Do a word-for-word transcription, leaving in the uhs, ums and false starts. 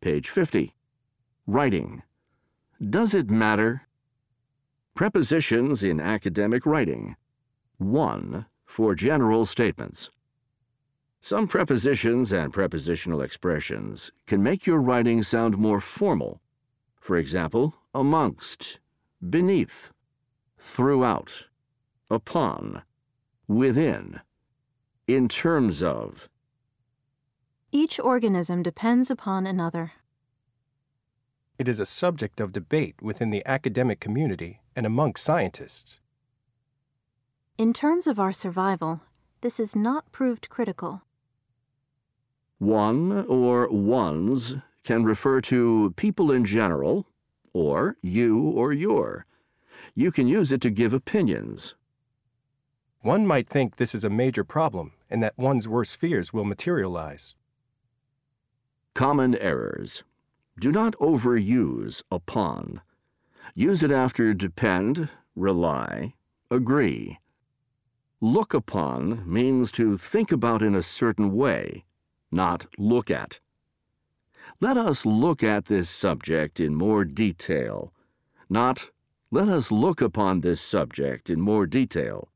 Page fifty. Writing. Does it matter? Prepositions in academic writing. one. For general statements. Some prepositions and prepositional expressions can make your writing sound more formal. For example, amongst, beneath, throughout, upon, within, in terms of. Each organism depends upon another. It is a subject of debate within the academic community and among scientists. In terms of our survival, this is not proved critical. One or ones can refer to people in general, or you or your. You can use it to give opinions. One might think this is a major problem and that one's worst fears will materialize. Common errors. Do not overuse upon. Use it after depend, rely, agree. Look upon means to think about in a certain way, not look at. Let us look at this subject in more detail, not let us look upon this subject in more detail.